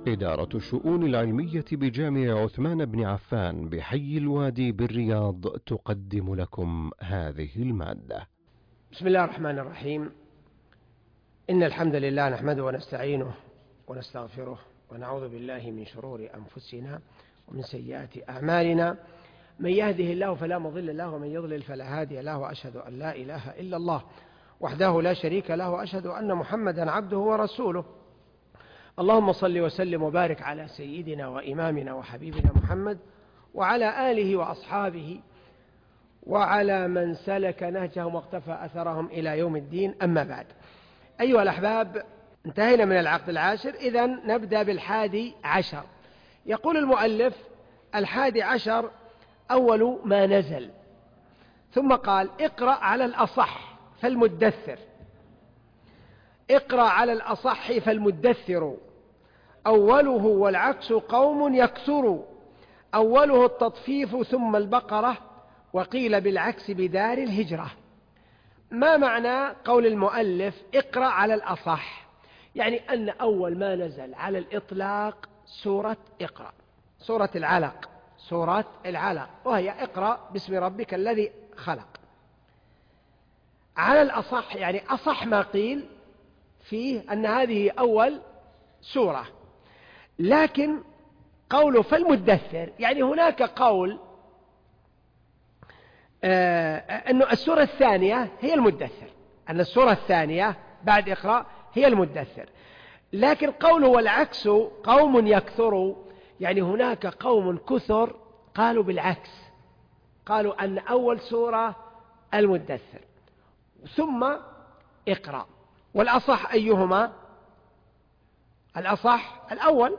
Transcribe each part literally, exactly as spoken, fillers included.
إدارة الشؤون العلمية بجامع عثمان بن عفان بحي الوادي بالرياض تقدم لكم هذه المادة. بسم الله الرحمن الرحيم. إن الحمد لله نحمده ونستعينه ونستغفره ونعوذ بالله من شرور أنفسنا ومن سيئات أعمالنا. من يهده الله فلا مضل له ومن يضلل فلا هادي له، وأشهد أن لا إله إلا الله وحده لا شريك له، وأشهد أن محمدا عبده ورسوله. اللهم صل وسلم وبارك على سيدنا وإمامنا وحبيبنا محمد وعلى آله وأصحابه وعلى من سلك نهجهم واقتفى أثرهم إلى يوم الدين. أما بعد، أيها الأحباب، انتهينا من العقد العاشر، إذن نبدأ بالحادي عشر. يقول المؤلف: الحادي عشر أول ما نزل. ثم قال: اقرأ على الأصح فالمدثر. اقرأ على الأصح فالمدثر أوله والعكس قوم يكثر، أوله التطفيف ثم البقرة، وقيل بالعكس بدار الهجرة. ما معنى قول المؤلف اقرأ على الأصح؟ يعني أن أول ما نزل على الإطلاق سورة اقرأ، سورة العلق، سورة العلق، وهي اقرأ باسم ربك الذي خلق. على الأصح يعني أصح ما قيل فيه أن هذه أول سورة. لكن قوله فالمدثر يعني هناك قول آه أن السورة الثانية هي المدثر، أن السورة الثانية بعد اقرأ هي المدثر. لكن قوله والعكس قوم يكثروا يعني هناك قوم كثر قالوا بالعكس، قالوا أن أول سورة المدثر ثم اقرأ. والأصح أيهما؟ الأصح الأول.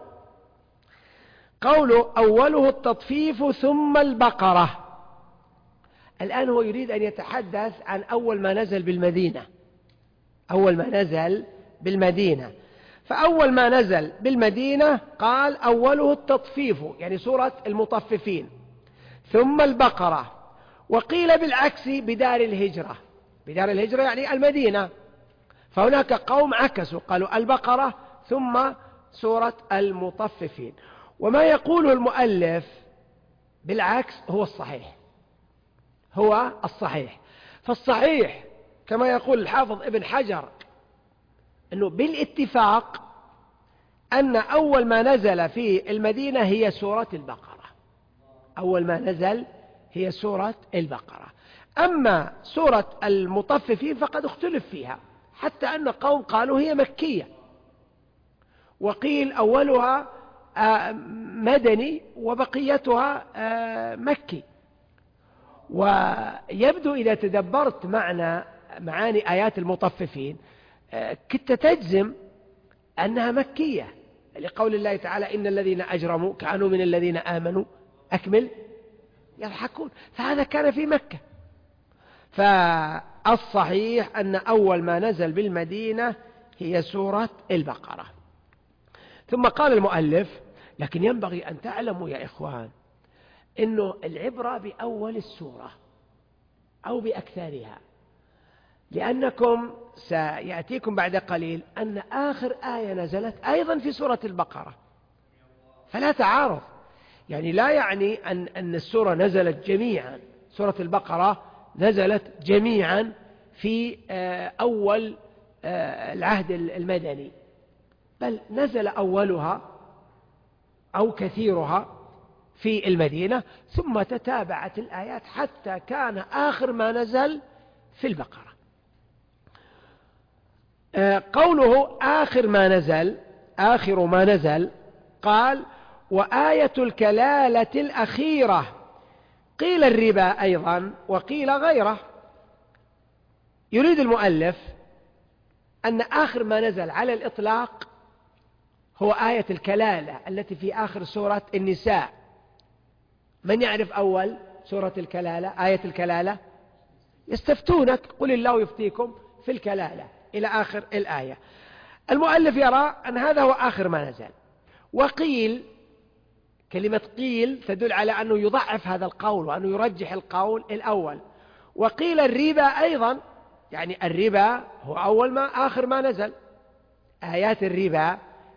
قوله أوله التطفيف ثم البقرة. الآن هو يريد أن يتحدث عن أول ما نزل بالمدينة، أول ما نزل بالمدينة. فأول ما نزل بالمدينة قال أوله التطفيف يعني سورة المطففين، ثم البقرة، وقيل بالعكس بدار الهجرة. بدار الهجرة يعني المدينة. فهناك قوم عكسوا قالوا البقرة ثم سورة المطففين. وما يقوله المؤلف بالعكس هو الصحيح، هو الصحيح. فالصحيح كما يقول الحافظ ابن حجر أنه بالاتفاق أن أول ما نزل في المدينة هي سورة البقرة، أول ما نزل هي سورة البقرة. أما سورة المطففين فقد اختلف فيها، حتى أن قوم قالوا هي مكية، وقيل أولها مدني وبقيتها مكي. ويبدو إذا تدبرت معنى معاني آيات المطففين كنت تجزم أنها مكية، لقول الله تعالى إن الذين أجرموا كانوا من الذين آمنوا أكمل يضحكون، فهذا كان في مكة. فالصحيح أن أول ما نزل بالمدينة هي سورة البقرة. ثم قال المؤلف: لكن ينبغي أن تعلموا يا إخوان إنه العبرة بأول السورة أو بأكثرها، لأنكم سيأتيكم بعد قليل أن آخر آية نزلت أيضا في سورة البقرة، فلا تعارض. يعني لا يعني أن أن السورة نزلت جميعا، سورة البقرة نزلت جميعا في أول العهد المدني، بل نزل أولها أو كثيرها في المدينة، ثم تتابعت الآيات حتى كان آخر ما نزل في البقرة. قوله آخر ما نزل، آخر ما نزل، قال: وآية الكلالة الأخيرة، قيل الربا أيضا وقيل غيره. يريد المؤلف أن آخر ما نزل على الإطلاق هو آية الكلالة التي في آخر سورة النساء. من يعرف أول سورة الكلالة؟ آية الكلالة: يستفتونك قل الله يفتيكم في الكلالة إلى آخر الآية. المؤلف يرى أن هذا هو آخر ما نزل. وقيل، كلمة قيل تدل على أنه يضعف هذا القول وأنه يرجح القول الأول. وقيل الربا أيضا، يعني الربا هو أول ما آخر ما نزل، آيات الربا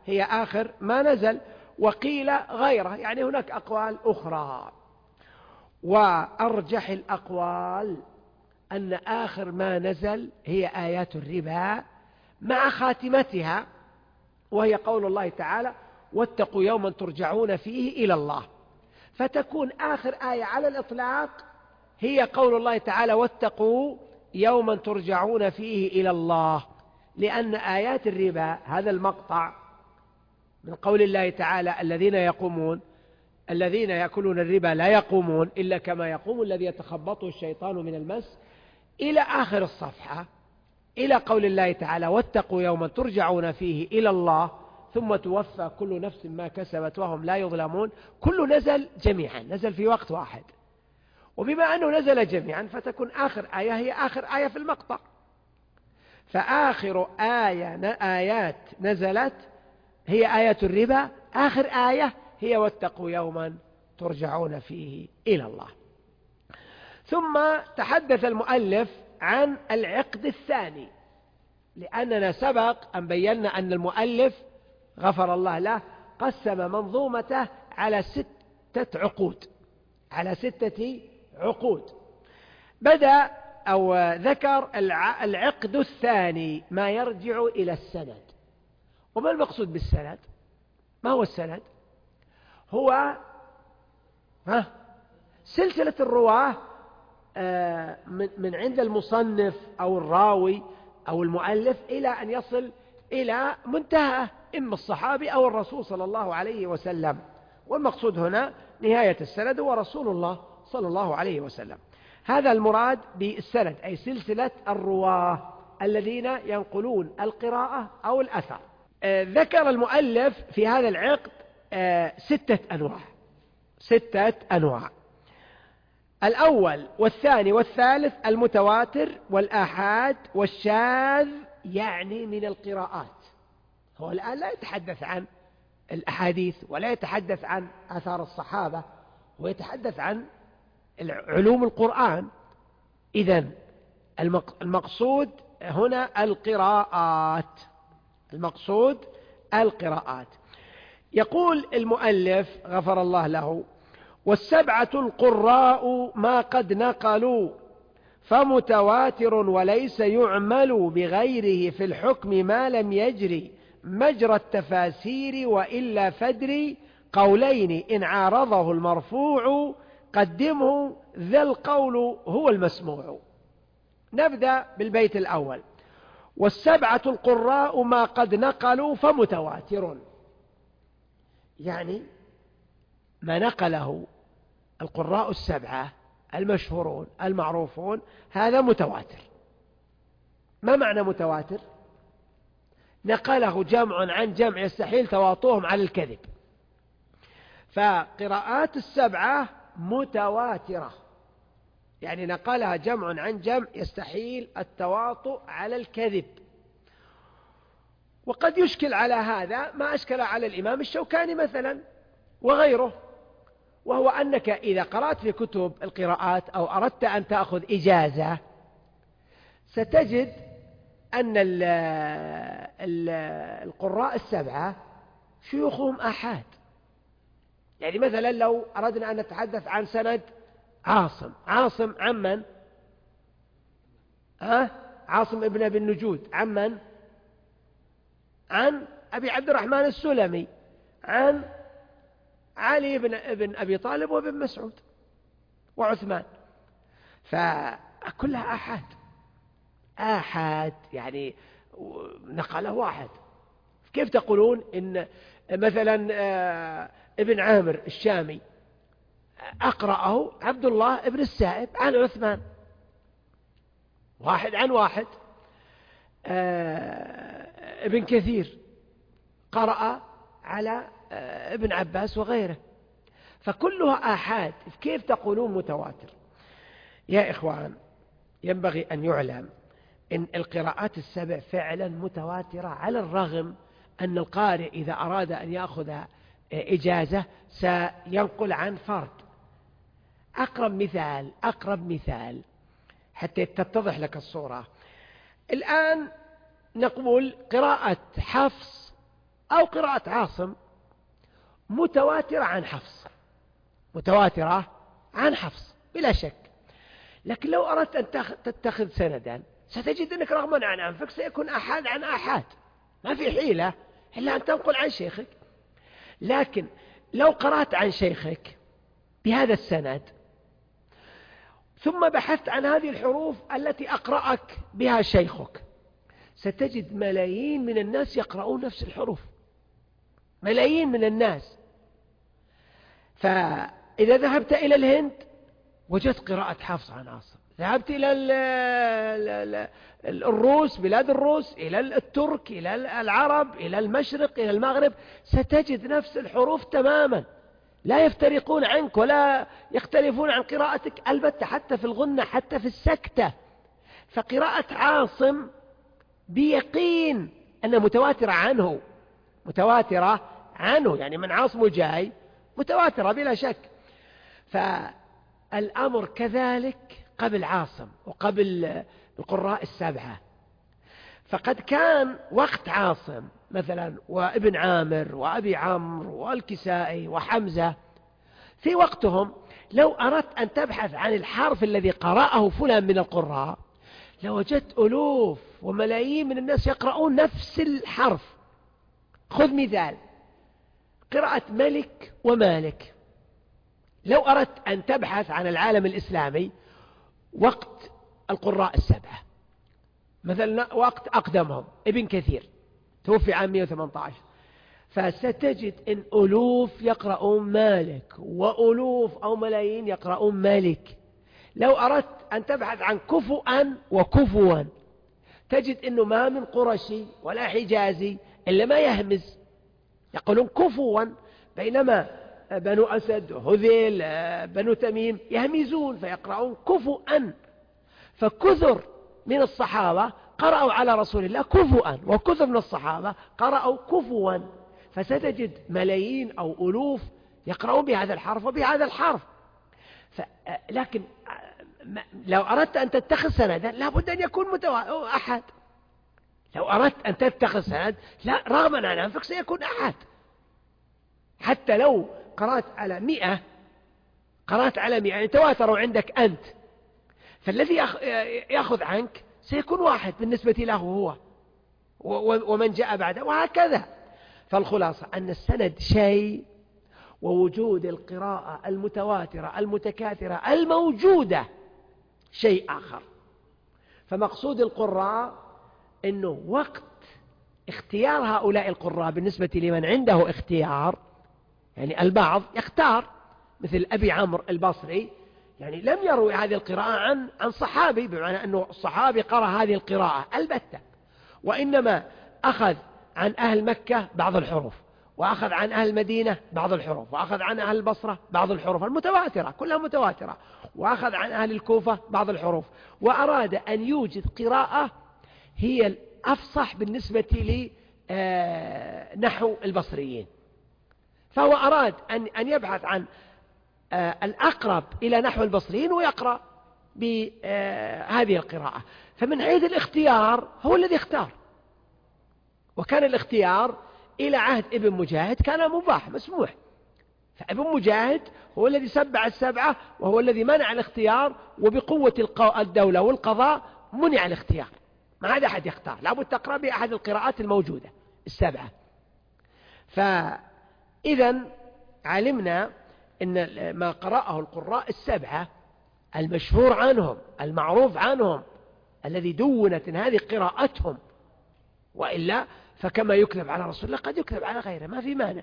هي آخر ما نزل، وقيل غيره، يعني هناك أقوال أخرى. وأرجح الأقوال أن آخر ما نزل هي آيات الربا مع خاتمتها، وهي قول الله تعالى: واتقوا يوما ترجعون فيه إلى الله. فتكون آخر آية على الإطلاق هي قول الله تعالى: واتقوا يوما ترجعون فيه إلى الله، لأن آيات الربا هذا المقطع من قول الله تعالى: الذين يقومون الذين يأكلون الربا لا يقومون إلا كما يقوم الذي يتخبطه الشيطان من المس، إلى آخر الصفحة، إلى قول الله تعالى: واتقوا يوما ترجعون فيه إلى الله ثم توفى كل نفس ما كسبت وهم لا يظلمون. كله نزل جميعا، نزل في وقت واحد، وبما أنه نزل جميعا فتكون آخر آية هي آخر آية في المقطع. فآخر آية آيات نزلت هي آية الربا، آخر آية هي واتقوا يوما ترجعون فيه إلى الله. ثم تحدث المؤلف عن العقد الثاني، لأننا سبق أن بينا أن المؤلف غفر الله له قسم منظومته على ستة عقود على ستة عقود بدأ أو ذكر العقد الثاني ما يرجع إلى السند. وما المقصود بالسند؟ ما هو السند؟ هو ها سلسلة الرواة من عند المصنف أو الراوي أو المؤلف إلى أن يصل إلى منتهى إما الصحابي أو الرسول صلى الله عليه وسلم. والمقصود هنا نهاية السند هو رسول الله صلى الله عليه وسلم. هذا المراد بالسند، أي سلسلة الرواة الذين ينقلون القراءة أو الأثر. ذكر المؤلف في هذا العقد ستة أنواع ستة أنواع الأول والثاني والثالث المتواتر والآحاد والشاذ، يعني من القراءات. هو الآن لا يتحدث عن الأحاديث ولا يتحدث عن آثار الصحابة، ويتحدث عن علوم القرآن. إذن المقصود هنا القراءات المقصود القراءات. يقول المؤلف غفر الله له: والسبعة القراء ما قد نقلوا فمتواتر وليس يعمل بغيره في الحكم ما لم يجري مجرى التفاسير وإلا فدري قولين إن عارضه المرفوع قدمه ذا القول هو المسموع. نبدأ بالبيت الأول: والسبعة القراء ما قد نقلوا فمتواتر، يعني ما نقله القراء السبعة المشهورون المعروفون هذا متواتر. ما معنى متواتر؟ نقله جمع عن جمع يستحيل تواطؤهم على الكذب. فقراءات السبعة متواترة، يعني نقلها جمع عن جمع يستحيل التواطؤ على الكذب. وقد يشكل على هذا ما أشكل على الإمام الشوكاني مثلا وغيره، وهو أنك إذا قرأت في كتب القراءات أو أردت أن تأخذ إجازة ستجد أن ال ال القراء السبعة شيوخهم آحاد. يعني مثلا لو أردنا أن نتحدث عن سند عاصم عاصم عمن؟ ها؟ عاصم ابن أبي النجود عمن؟ عن أبي عبد الرحمن السلمي عن علي بن ابن أبي طالب وابن مسعود وعثمان. فكلها آحاد آحاد يعني نقله واحد. كيف تقولون إن مثلا ابن عامر الشامي أقرأه عبد الله ابن السائب عن عثمان، واحد عن واحد. ابن كثير قرأ على ابن عباس وغيره، فكلها آحاد. كيف تقولون متواتر؟ يا إخوان، ينبغي أن يعلم إن القراءات السبع فعلا متواترة، على الرغم أن القارئ إذا أراد أن يأخذ إجازة سينقل عن فرد. أقرب مثال أقرب مثال حتى تتضح لك الصورة. الآن نقول قراءة حفص أو قراءة عاصم متواترة عن حفص، متواترة عن حفص بلا شك. لكن لو أردت أن تتخذ سندا ستجد أنك رغما عن أنفك سيكون أحد عن أحد، ما في حيلة إلا أن تنقل عن شيخك. لكن لو قرأت عن شيخك بهذا السند ثم بحثت عن هذه الحروف التي أقرأك بها شيخك ستجد ملايين من الناس يقرؤون نفس الحروف، ملايين من الناس. فإذا ذهبت إلى الهند وجدت قراءة حفص عن عاصم، ذهبت إلى الروس، بلاد الروس، إلى الترك، إلى العرب، إلى المشرق، إلى المغرب، ستجد نفس الحروف تماما، لا يفترقون عنك ولا يختلفون عن قراءتك البتة، حتى في الغنة، حتى في السكتة. فقراءة عاصم بيقين أنها متواترة عنه، متواترة عنه، يعني من عاصم جاي متواترة بلا شك. فالأمر كذلك قبل عاصم وقبل القراء السبعة. فقد كان وقت عاصم مثلا وابن عامر وأبي عمرو والكسائي وحمزة، في وقتهم لو أردت أن تبحث عن الحرف الذي قرأه فلان من القراء لوجدت ألوف وملايين من الناس يقرؤون نفس الحرف. خذ مثال قراءة ملك ومالك، لو أردت أن تبحث عن العالم الإسلامي وقت القراء السبعة، مثلا وقت أقدمهم ابن كثير توفي عام مئة وثمانية عشر، فستجد إن ألوف يقرؤون مالك وألوف أو ملايين يقرؤون مالك. لو أردت أن تبحث عن كفؤا وكفوا تجد إنه ما من قرشي ولا حجازي إلا ما يهمز يقولون كفوا، بينما بنو أسد وهذيل بنو تميم يهمزون فيقرؤون كفؤا. فكثر من الصحابة قرأوا على رسول الله كفؤا، وكثر من الصحابة قرأوا كفوا، فستجد ملايين أو ألوف يقرؤون بهذا الحرف وبهذا الحرف. ف... لكن لو أردت أن تتخذ سندا لابد أن يكون متوا... أحد. لو أردت أن تتخذ سند لا رغما عن أنفك سيكون أحد. حتى لو قرأت على مئة قرأت على مئة يعني تواتروا عندك أنت، فالذي يأخذ عنك سيكون واحد بالنسبة له هو ومن جاء بعده وهكذا. فالخلاصة أن السند شيء ووجود القراءة المتواترة المتكاثرة الموجودة شيء آخر. فمقصود القراء أنه وقت اختيار هؤلاء القراء بالنسبة لمن عنده اختيار، يعني البعض يختار مثل أبي عمرو البصري، يعني لم يروي هذه القراءة عن عن صحابي بمعنى أنه الصحابي قرأ هذه القراءة البتة، وإنما أخذ عن أهل مكة بعض الحروف، وأخذ عن أهل المدينة بعض الحروف، وأخذ عن أهل البصرة بعض الحروف المتواترة كلها متواترة، وأخذ عن أهل الكوفة بعض الحروف، وأراد أن يوجد قراءة هي الأفصح بالنسبة لنحو البصريين. فهو أراد أن أن يبحث عن الأقرب إلى نحو البصريين ويقرأ بهذه القراءة. فمن حيث الاختيار هو الذي اختار، وكان الاختيار إلى عهد ابن مجاهد كان مباح مسموح. فابن مجاهد هو الذي سبع السبعة وهو الذي منع الاختيار، وبقوة الدولة والقضاء منع الاختيار، ما عاد أحد يختار، لابد تقرأ بأحد القراءات الموجودة السبعة. فإذا علمنا أن ما قرأه القراء السبعة المشهور عنهم المعروف عنهم الذي دونت هذه قراءتهم، وإلا فكما يكذب على رسول الله قد يكذب على غيره، ما في مانع.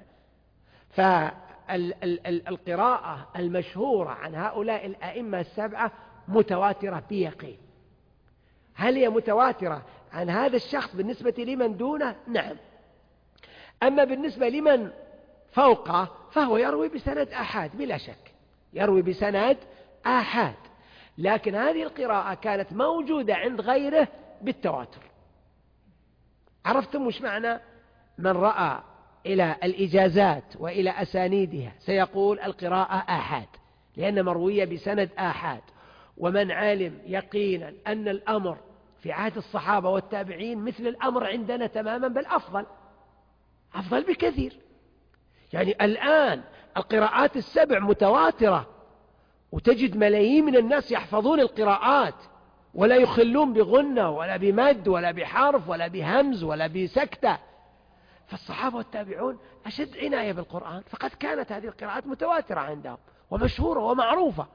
فالقراءة المشهورة عن هؤلاء الأئمة السبعة متواترة بيقين. هل هي متواترة عن هذا الشخص بالنسبة لمن دونه؟ نعم. أما بالنسبة لمن فوقه فهو يروي بسند آحاد بلا شك، يروي بسند آحاد، لكن هذه القراءة كانت موجودة عند غيره بالتواتر. عرفتم وش معنى من رأى إلى الإجازات وإلى أسانيدها سيقول القراءة آحاد لأن مروية بسند آحاد. ومن علم يقينا أن الأمر في عهد الصحابة والتابعين مثل الأمر عندنا تماما بل أفضل، أفضل بكثير. يعني الآن القراءات السبع متواترة، وتجد ملايين من الناس يحفظون القراءات ولا يخلون بغنة ولا بمد ولا بحرف ولا بهمز ولا بسكتة. فالصحابة والتابعون أشد عناية بالقرآن، فقد كانت هذه القراءات متواترة عندهم ومشهورة ومعروفة.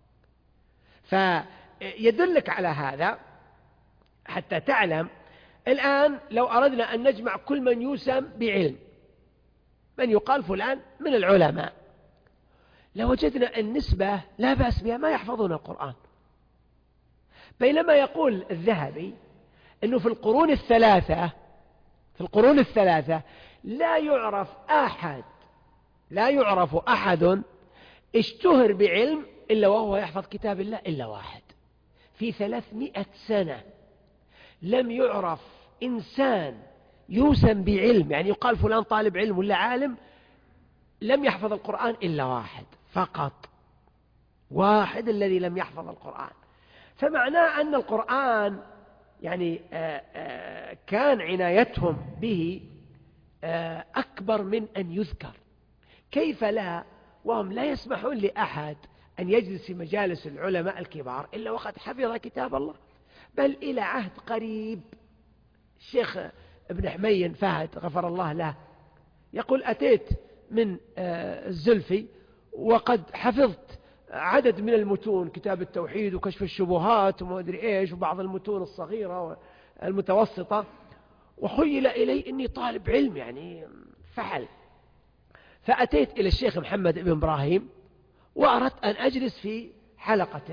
فيدلك على هذا حتى تعلم. الآن لو أردنا أن نجمع كل من يسمى بعلم، من يقال فلان من العلماء، لوجدنا النسبة لا بأس بها ما يحفظون القرآن. بينما يقول الذهبي أنه في القرون الثلاثة في القرون الثلاثة لا يعرف أحد لا يعرف أحد اشتهر بعلم إلا وهو يحفظ كتاب الله إلا واحد. في ثلاثمائة سنة لم يعرف إنسان يوسم بعلم، يعني يقال فلان طالب علم ولا عالم، لم يحفظ القرآن إلا واحد فقط، واحد الذي لم يحفظ القرآن. فمعناه أن القرآن يعني آآ آآ كان عنايتهم به أكبر من أن يذكر. كيف لا وهم لا يسمحون لأحد أن يجلس في مجالس العلماء الكبار إلا وقد حفظ كتاب الله. بل إلى عهد قريب الشيخ ابن حمين فهد غفر الله له يقول أتيت من الزلفي وقد حفظت عدد من المتون، كتاب التوحيد وكشف الشبهات وما أدري إيش وبعض المتون الصغيرة والمتوسطة، وخيل إلي إني طالب علم يعني فعل. فأتيت إلى الشيخ محمد بن إبراهيم وأردت أن أجلس في حلقته،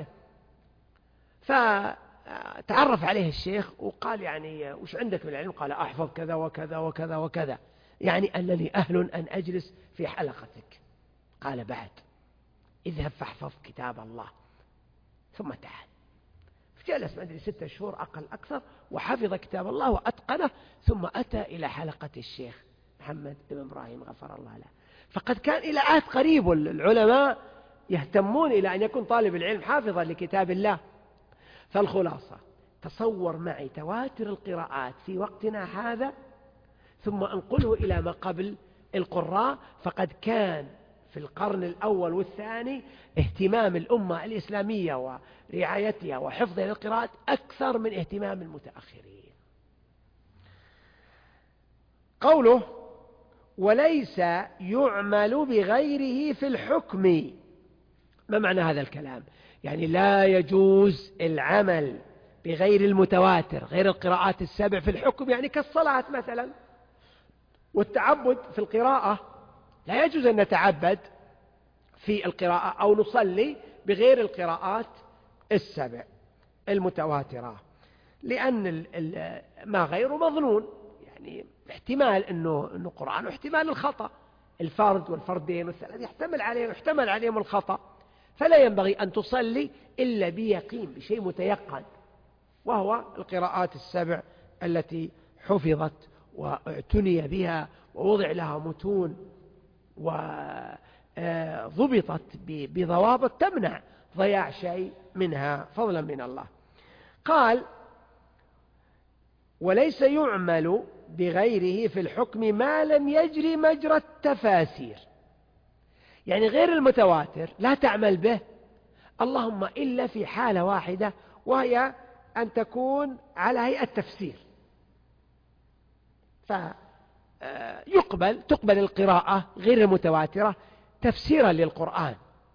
فتعرف عليه الشيخ وقال يعني وش عندك من العلم؟ قال أحفظ كذا وكذا وكذا وكذا، يعني أنني أهل أن أجلس في حلقتك. قال بعد اذهب فاحفظ كتاب الله ثم تعال. فجلس ما أدري ستة شهور أقل أكثر وحفظ كتاب الله وأتقنه، ثم أتى إلى حلقة الشيخ محمد بن إبراهيم غفر الله له. فقد كان إلى عهد قريب العلماء يهتمون إلى أن يكون طالب العلم حافظا لكتاب الله. فالخلاصة تصور معي تواتر القراءات في وقتنا هذا ثم أنقله إلى ما قبل القراء. فقد كان في القرن الأول والثاني اهتمام الأمة الإسلامية ورعايتها وحفظها للقراءات أكثر من اهتمام المتأخرين. قوله وليس يعمل بغيره في الحكم، ما معنى هذا الكلام؟ يعني لا يجوز العمل بغير المتواتر غير القراءات السبع في الحكم، يعني كالصلاة مثلا والتعبد في القراءة. لا يجوز أن نتعبد في القراءة أو نصلي بغير القراءات السبع المتواترة، لأن ما غيره مظنون، يعني احتمال أنه, إنه قرآن واحتمال الخطأ. الفرد والفردين والثلاث يحتمل عليهم يحتمل عليهم الخطأ، فلا ينبغي أن تصلي إلا بيقين بشيء متيقن، وهو القراءات السبع التي حفظت واعتني بها ووضع لها متون وضبطت بضوابط تمنع ضياع شيء منها فضلا من الله. قال وليس يعمل بغيره في الحكم ما لم يجري مجرى التفاسير، يعني غير المتواتر لا تعمل به اللهم إلا في حالة واحدة، وهي أن تكون على هيئة تفسير، فيقبل تقبل القراءة غير المتواترة تفسيرا للقرآن.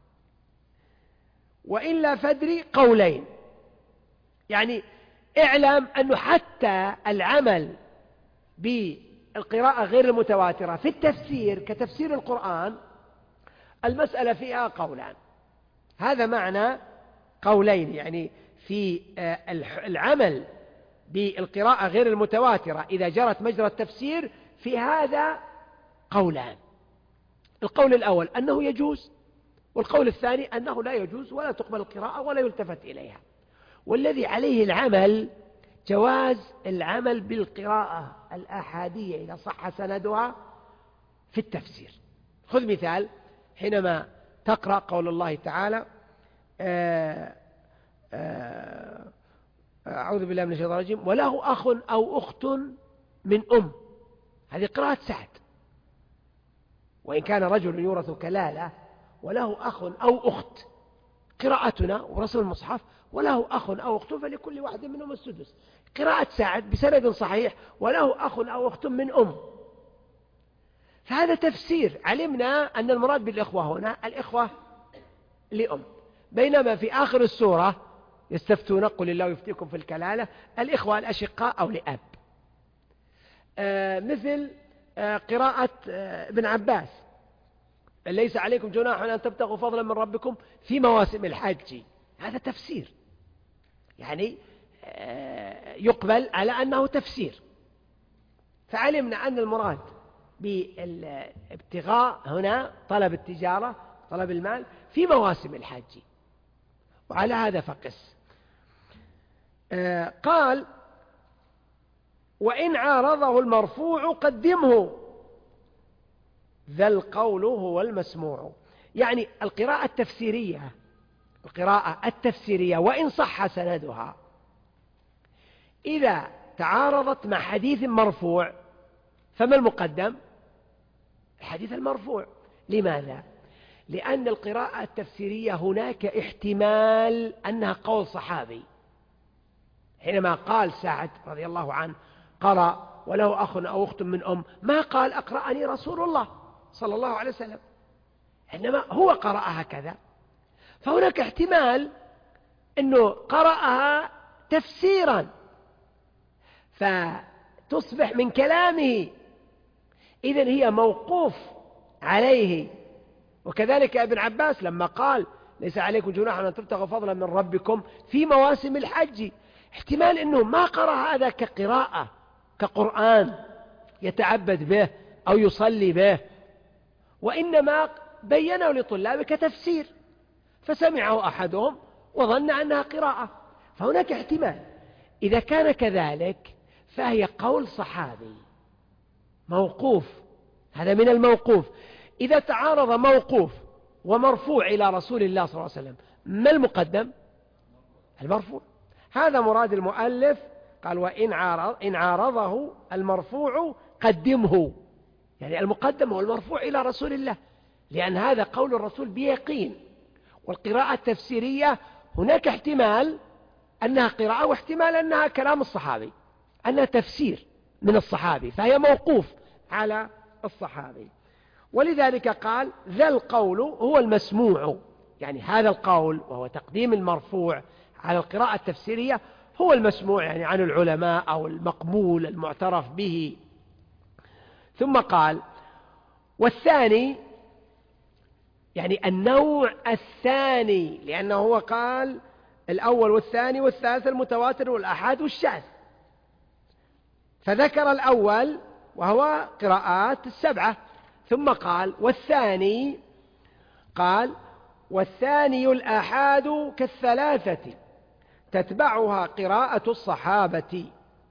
وإلا فادري قولين، يعني اعلم أنه حتى العمل بالقراءة غير المتواترة في التفسير كتفسير القرآن المسألة فيها قولان. هذا معنى قولين، يعني في العمل بالقراءة غير المتواترة إذا جرت مجرى التفسير في هذا قولان. القول الأول أنه يجوز، والقول الثاني أنه لا يجوز ولا تقبل القراءة ولا يلتفت إليها. والذي عليه العمل جواز العمل بالقراءة الآحادية إذا صح سندها في التفسير. خذ مثال، حينما تقرأ قول الله تعالى آآ آآ أعوذ بالله من الشيطان الرجيم وله أخ أو أخت من أم، هذه قراءة سعد وإن كان رجل يورث كلالة وله أخ أو أخت، قراءتنا ورسم المصحف وله أخ أو أخت فلكل واحد منهم السدس. قراءة سعد بسند صحيح وله أخ أو أخت من أم. فهذا تفسير، علمنا أن المراد بالإخوة هنا الإخوة لأم، بينما في آخر السورة يستفتون قل الله يفتيكم في الكلالة الإخوة الأشقاء أو لأب. آه مثل آه قراءة آه ابن عباس ليس عليكم جناح أن تبتغوا فضلا من ربكم في مواسم الحج، هذا تفسير، يعني آه يقبل على أنه تفسير. فعلمنا أن المراد بالابتغاء هنا طلب التجارة طلب المال في مواسم الحج، وعلى هذا فقس. آه قال وإن عارضه المرفوع قدمه ذا القول هو المسموع. يعني القراءة التفسيرية القراءة التفسيرية وإن صح سندها إذا تعارضت مع حديث مرفوع فما المقدم؟ الحديث المرفوع. لماذا؟ لأن القراءة التفسيرية هناك احتمال أنها قول صحابي. حينما قال سعد رضي الله عنه قرأ وله أخ أو أخت من أم، ما قال أقرأني رسول الله صلى الله عليه وسلم، إنما هو قرأ هكذا. فهناك احتمال أنه قرأها تفسيرا فتصبح من كلامه، إذن هي موقوف عليه. وكذلك ابن عباس لما قال ليس عليكم جناح أن تبتغوا فضلا من ربكم في مواسم الحج، احتمال أنه ما قرأ هذا كقراءة كقرآن يتعبد به أو يصلي به، وإنما بينه لطلابه كتفسير فسمعه أحدهم وظن أنها قراءة. فهناك احتمال. إذا كان كذلك فهي قول صحابي موقوف، هذا من الموقوف. إذا تعارض موقوف ومرفوع إلى رسول الله صلى الله عليه وسلم ما المقدم؟ المرفوع. هذا مراد المؤلف، قال وإن عارض إن عارضه المرفوع قدمه، يعني المقدم هو المرفوع إلى رسول الله، لأن هذا قول الرسول بيقين. والقراءة التفسيرية هناك احتمال أنها قراءة واحتمال أنها كلام الصحابي، أنها تفسير من الصحابي، فهي موقوف على الصحابي. ولذلك قال ذا القول هو المسموع، يعني هذا القول وهو تقديم المرفوع على القراءة التفسيرية هو المسموع، يعني عن العلماء أو المقبول المعترف به. ثم قال والثاني، يعني النوع الثاني، لأنه هو قال الأول والثاني والثالث المتواتر والأحاد والشاذ، فذكر الأول وهو قراءات السبعة، ثم قال والثاني، قال والثاني الآحاد كالثلاثة تتبعها قراءة الصحابة.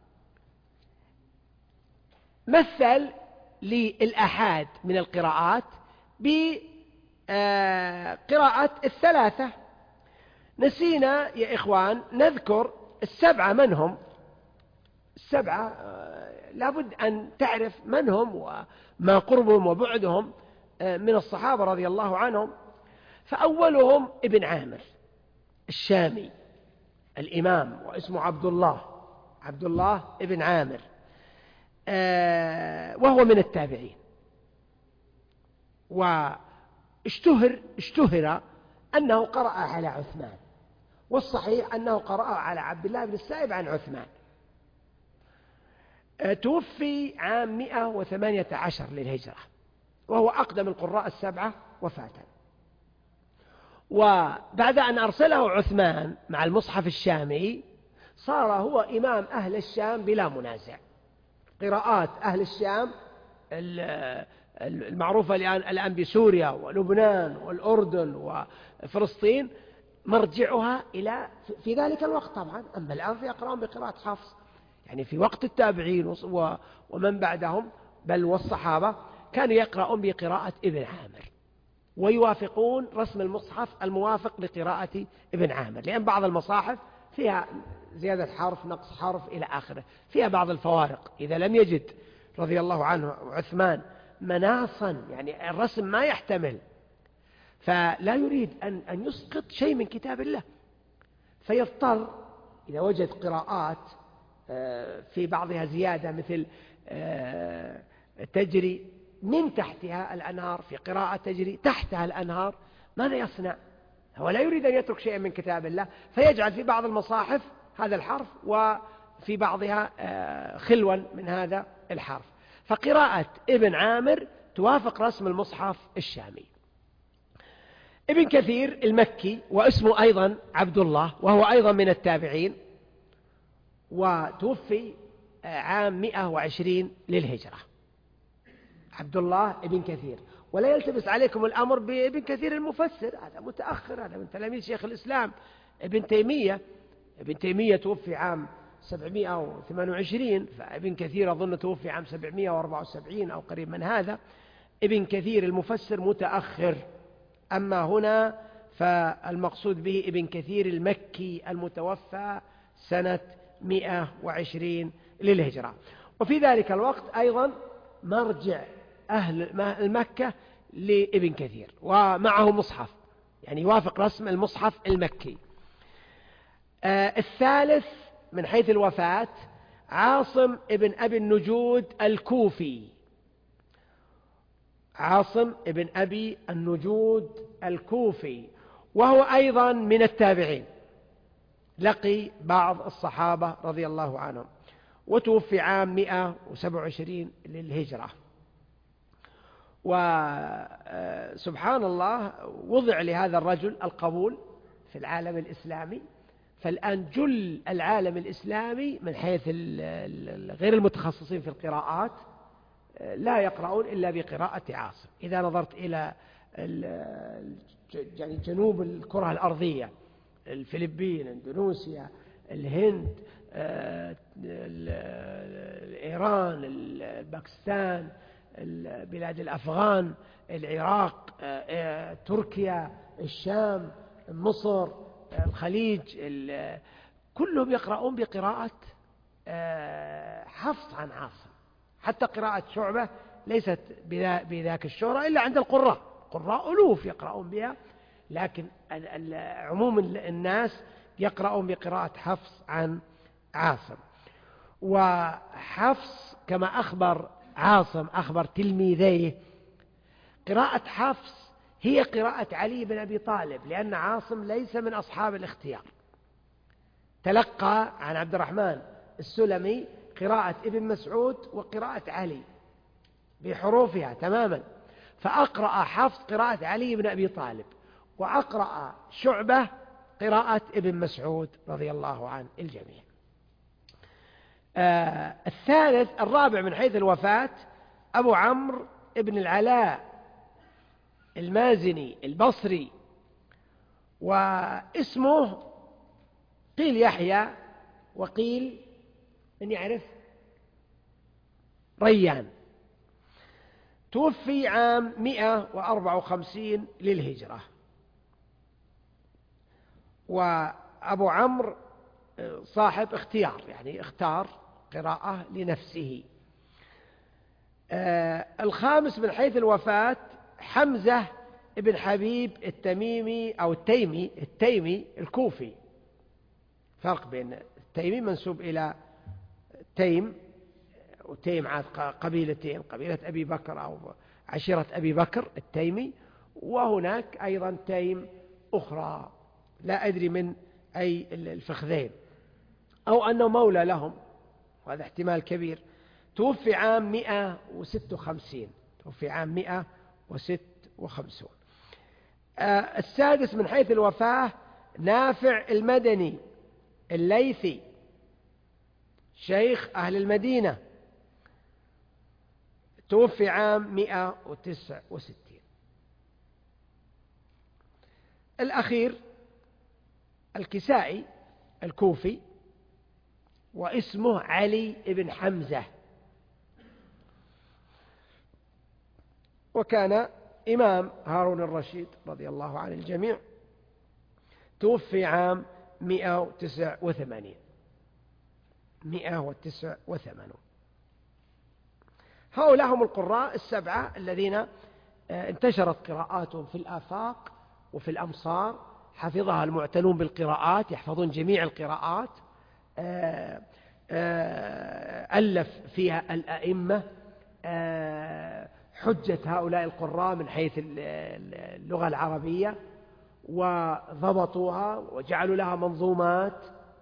مثل للآحاد من القراءات بقراءة الثلاثة. نسينا يا إخوان نذكر السبعة من هم. السبعة لابد أن تعرف من هم وما قربهم وبعدهم من الصحابة رضي الله عنهم. فأولهم ابن عامر الشامي الإمام، واسمه عبد الله عبد الله ابن عامر، وهو من التابعين، واشتهر اشتهر أنه قرأ على عثمان، والصحيح أنه قرأ على عبد الله بن السائب عن عثمان. توفي عام مئة وثمانية عشر للهجرة، وهو أقدم القراء السبعة وفاة. وبعد أن أرسله عثمان مع المصحف الشامي صار هو إمام أهل الشام بلا منازع. قراءات أهل الشام المعروفة الآن بسوريا ولبنان والأردن وفلسطين مرجعها إلى في ذلك الوقت طبعا. أما الآن فيقرأون بقراءة حفص، يعني في وقت التابعين ومن بعدهم بل والصحابة كانوا يقرأون بقراءة ابن عامر، ويوافقون رسم المصحف الموافق لقراءة ابن عامر، لأن بعض المصاحف فيها زيادة حرف نقص حرف إلى آخره، فيها بعض الفوارق. إذا لم يجد رضي الله عنه عثمان مناصا، يعني الرسم ما يحتمل، فلا يريد أن أن يسقط شيء من كتاب الله، فيضطر إذا وجد قراءات في بعضها زيادة مثل تجري من تحتها الأنهار، في قراءة تجري تحتها الأنهار، ماذا يصنع؟ هو لا يريد أن يترك شيئا من كتاب الله، فيجعل في بعض المصاحف هذا الحرف وفي بعضها خلوا من هذا الحرف. فقراءة ابن عامر توافق رسم المصحف الشامي. ابن كثير المكي واسمه أيضا عبد الله، وهو أيضا من التابعين، وتوفي عام مئة وعشرين للهجرة. عبد الله ابن كثير، ولا يلتبس عليكم الأمر بابن كثير المفسر، هذا متأخر، هذا من تلاميذ شيخ الإسلام ابن تيمية. ابن تيمية توفي عام سبعمائة وثمانية وعشرين، فابن كثير أظن توفي عام سبعمائة وأربعة وسبعين أو قريب من هذا. ابن كثير المفسر متأخر، أما هنا فالمقصود به ابن كثير المكي المتوفى سنة مئة وعشرين للهجرة. وفي ذلك الوقت أيضا مرجع أهل المكة لابن كثير، ومعه مصحف، يعني يوافق رسم المصحف المكي. آه الثالث من حيث الوفاة عاصم ابن أبي النجود الكوفي. عاصم ابن أبي النجود الكوفي، وهو أيضا من التابعين، لقي بعض الصحابة رضي الله عنهم، وتوفي عام مئة وسبعة وعشرين للهجرة. وسبحان الله وضع لهذا الرجل القبول في العالم الإسلامي، فالآن جل العالم الإسلامي من حيث غير المتخصصين في القراءات لا يقرؤون إلا بقراءة عاصم. إذا نظرت إلى يعني جنوب الكرة الأرضية، الفلبين، اندونيسيا، الهند، إيران، باكستان، بلاد الأفغان، العراق، تركيا، الشام، مصر، الخليج، كلهم يقرؤون بقراءة حفص عن عاصم. حتى قراءة شعبة ليست بذاك الشهرة إلا عند القراء، قراء ألوف يقرؤون بها، لكن عموم الناس يقرؤون بقراءة حفص عن عاصم. وحفص كما أخبر عاصم أخبر تلميذيه، قراءة حفص هي قراءة علي بن أبي طالب، لأن عاصم ليس من أصحاب الاختيار، تلقى عن عبد الرحمن السلمي قراءة ابن مسعود وقراءة علي بحروفها تماما، فأقرأ حفص قراءة علي بن أبي طالب، وأقرأ شعبة قراءة ابن مسعود رضي الله عن الجميع. آه الثالث الرابع من حيث الوفاة أبو عمرو ابن العلاء المازني البصري، واسمه قيل يحيى وقيل من يعرف ريان. توفي عام مئة وأربعة وخمسين للهجرة. وأبو عمرو صاحب اختيار، يعني اختار قراءة لنفسه. آه الخامس من حيث الوفاة حمزة ابن حبيب التميمي أو التيمي التيمي الكوفي. فرق بين التيمي منسوب إلى تيم، وتيم عاد قبيلتين، قبيلة أبي بكر أو عشيرة أبي بكر التيمي، وهناك أيضا تيم أخرى لا أدري من أي الفخذين، أو أنه مولى لهم، وهذا احتمال كبير. توفي عام مئة وستة وخمسين، توفي عام مئة وستة وخمسين. آه السادس من حيث الوفاة نافع المدني الليثي، شيخ أهل المدينة، توفي عام مئة وتسعة وستين. الأخير الكسائي الكوفي، واسمه علي بن حمزة، وكان إمام هارون الرشيد رضي الله عن الجميع. توفي عام مئة وتسعة وثمانين. مئة وتسعة وثمانين. هؤلاء هم القراء السبعة الذين انتشرت قراءاتهم في الآفاق وفي الأمصار، حفظها المعتنون بالقراءات، يحفظون جميع القراءات، ألف فيها الأئمة حجة هؤلاء القراء من حيث اللغة العربية، وضبطوها وجعلوا لها منظومات،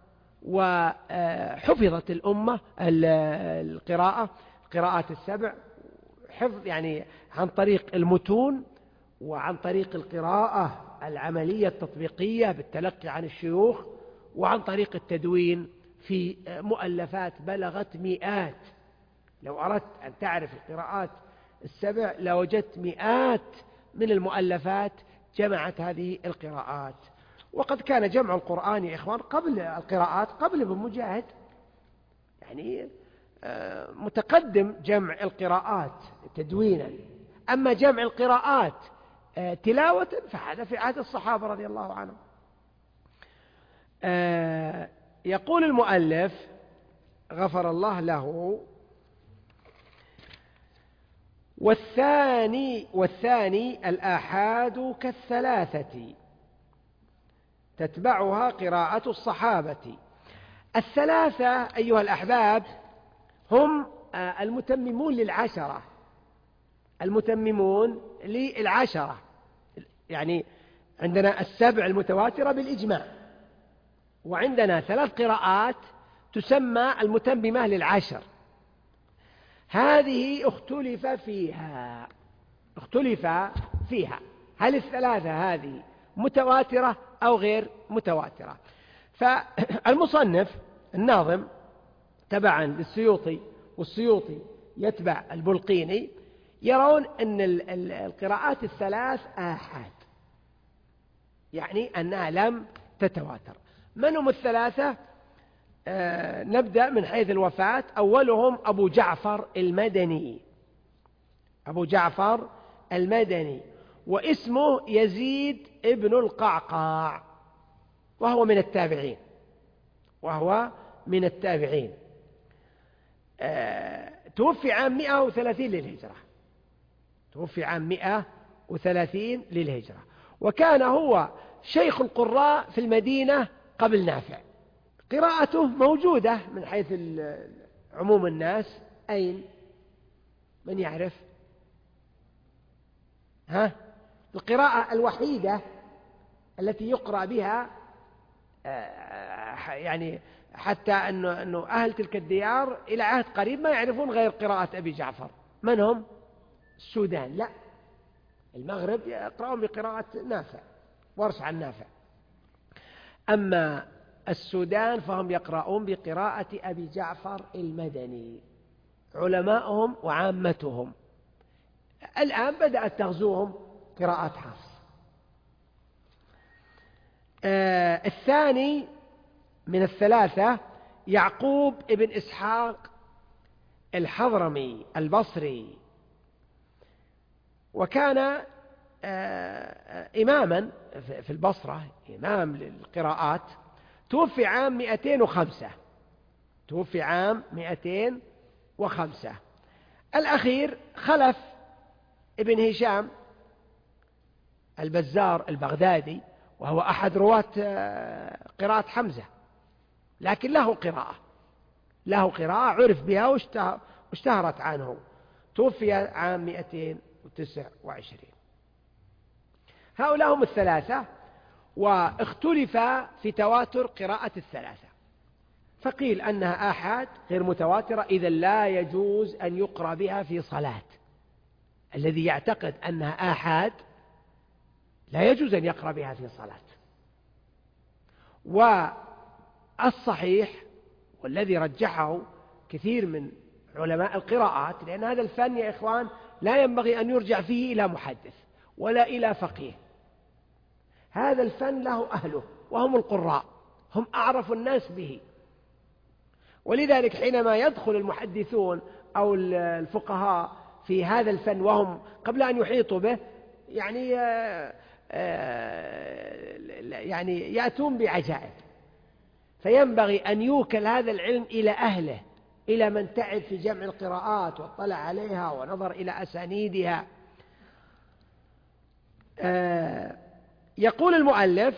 وحفظت الأمة القراءة القراءات السبع حفظ يعني عن طريق المتون، وعن طريق القراءة العملية التطبيقية بالتلقي عن الشيوخ، وعن طريق التدوين في مؤلفات بلغت مئات. لو أردت أن تعرف القراءات السبع لوجدت مئات من المؤلفات جمعت هذه القراءات. وقد كان جمع القرآن يا إخوان قبل القراءات، قبل ابن مجاهد، يعني متقدم جمع القراءات تدوينا. أما جمع القراءات تلاوة فهذا في عهد الصحابة رضي الله عنهم. يقول المؤلف غفر الله له: والثاني والثاني الآحاد كالثلاثة تتبعها قراءة الصحابة. الثلاثة أيها الأحباب هم المتممون للعشرة، المتممون للعشرة، يعني عندنا السبع المتواترة بالإجماع، وعندنا ثلاث قراءات تسمى المتممة للعشر. هذه اختلف فيها اختلف فيها هل الثلاثة هذه متواترة أو غير متواترة. فالمصنف الناظم تبعا للسيوطي، والسيوطي يتبع البلقيني، يرون أن القراءات الثلاث آحاد، يعني أنها لم تتواتر. من هم الثلاثة؟ آه نبدأ من حيث الوفاة. أولهم أبو جعفر المدني، أبو جعفر المدني، واسمه يزيد ابن القعقاع، وهو من التابعين وهو من التابعين آه توفي عام مئة وثلاثين للهجرة توفي عام مئة وثلاثين للهجرة وكان هو شيخ القراء في المدينة قبل نافع. قراءته موجودة من حيث عموم الناس. أين؟ من يعرف؟ ها؟ القراءة الوحيدة التي يقرأ بها يعني حتى أنه, أنه أهل تلك الديار إلى عهد قريب ما يعرفون غير قراءة أبي جعفر. من هم؟ السودان. لا، المغرب يقرأون بقراءة نافع، ورش عن نافع. أما السودان فهم يقرؤون بقراءة أبي جعفر المدني، علماءهم وعامتهم. الآن بدأت تغزوهم قراءات حفص. آه الثاني من الثلاثة يعقوب ابن إسحاق الحضرمي البصري، وكان آه إماما في البصرة، إمام للقراءات. توفي عام مئتين وخمسة توفي عام مئتين وخمسة. الأخير خلف ابن هشام البزار البغدادي، وهو أحد رواة قراءة حمزة، لكن له قراءة له قراءة عرف بها واشتهرت عنه. توفي عام مئتين وتسعة وعشرين. هؤلاء هم الثلاثة، واختلف في تواتر قراءة الثلاثة، فقيل أنها آحاد غير متواترة، إذا لا يجوز أن يقرأ بها في صلاة. الذي يعتقد أنها آحاد لا يجوز أن يقرأ بها في صلاة. والصحيح والذي رجحه كثير من علماء القراءات، لأن هذا الفن يا إخوان لا ينبغي أن يرجع فيه إلى محدث ولا إلى فقيه. هذا الفن له أهله وهم القراء، هم أعرف الناس به. ولذلك حينما يدخل المحدثون أو الفقهاء في هذا الفن وهم قبل أن يحيطوا به يعني يعني يأتون بعجائب، فينبغي أن يوكل هذا العلم إلى أهله إلى من تعب في جمع القراءات واطلع عليها ونظر إلى أسانيدها. آه يقول المؤلف: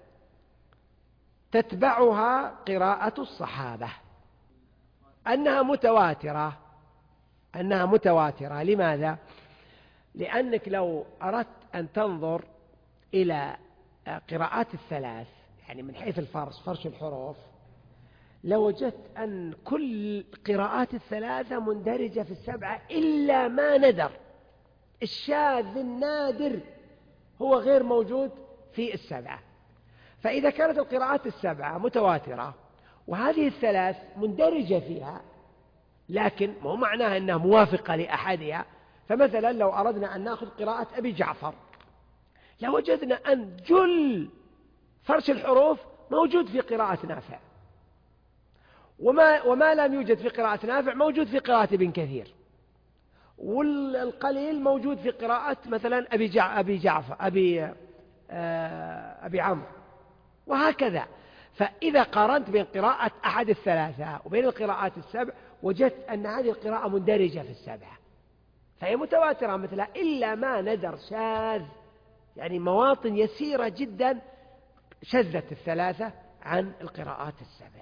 تتبعها قراءة الصحابة، أنها متواترة أنها متواترة لماذا؟ لأنك لو أردت أن تنظر إلى قراءات الثلاث، يعني من حيث الفرش فرش الحروف، لوجدت أن كل قراءات الثلاثة مندرجة في السبعة إلا ما ندر. الشاذ النادر هو غير موجود في السبعة. فإذا كانت القراءات السبعة متواترة وهذه الثلاث مندرجة فيها، لكن مو معناها أنها موافقة لأحدها. فمثلا لو أردنا أن نأخذ قراءة أبي جعفر، لوجدنا أن جل فرش الحروف موجود في قراءة نافع، وما, وما لم يوجد في قراءة نافع موجود في قراءة ابن كثير، والقليل موجود في قراءة مثلا أبي, جع أبي جعفر أبي, أبي عمرو، وهكذا. فإذا قارنت بين قراءة أحد الثلاثة وبين القراءات السبع، وجدت أن هذه القراءة مندرجة في السبعة، فهي متواترة مثلها، إلا ما ندر شاذ، يعني مواطن يسيرة جدا شذت الثلاثة عن القراءات السبع.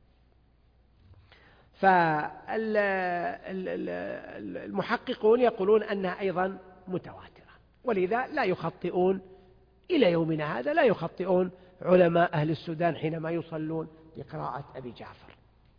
فالمحققون يقولون أنها أيضا متواترة، ولذا لا يخطئون إلى يومنا هذا، لا يخطئون علماء أهل السودان حينما يصلون بقراءة أبي جعفر.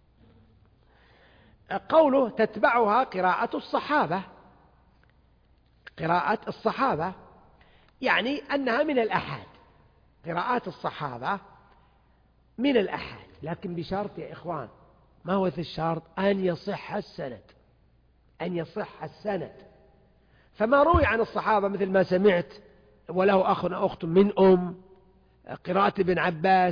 قوله تتبعها قراءة الصحابة، قراءة الصحابة يعني أنها من الأحاد، قراءات الصحابة من الأحاد، لكن بشرط يا إخوان. ما هو الشرط؟ أن يصح السند، أن يصح السند. فما روي عن الصحابة مثل ما سمعت وله أخ أخت من أم، قراءة ابن عباس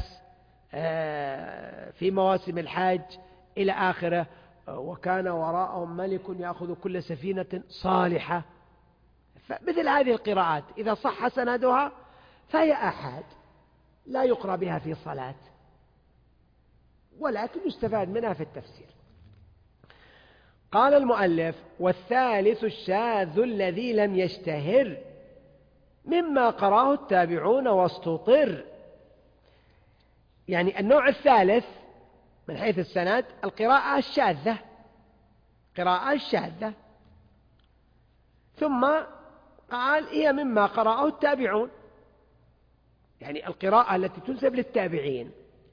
في مواسم الحج إلى آخره، وكان وراءهم ملك يأخذ كل سفينة صالحة، فمثل هذه القراءات إذا صح سندها فهي أحاد، لا يقرأ بها في صلاة، ولكن يستفاد منها في التفسير. قال المؤلف: والثالث الشاذ الذي لم يشتهر مما قراه التابعون واستطر. يعني النوع الثالث من حيث السند القراءة الشاذة، قراءة الشاذة. ثم قال هي مما قرأه التابعون، يعني القراءة التي تنسب للتابعين،